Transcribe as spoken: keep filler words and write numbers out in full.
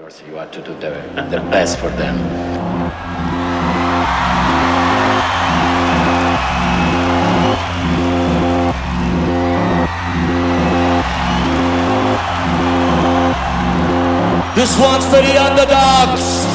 warriors, you have to do the, the best for them. This one's for the underdogs.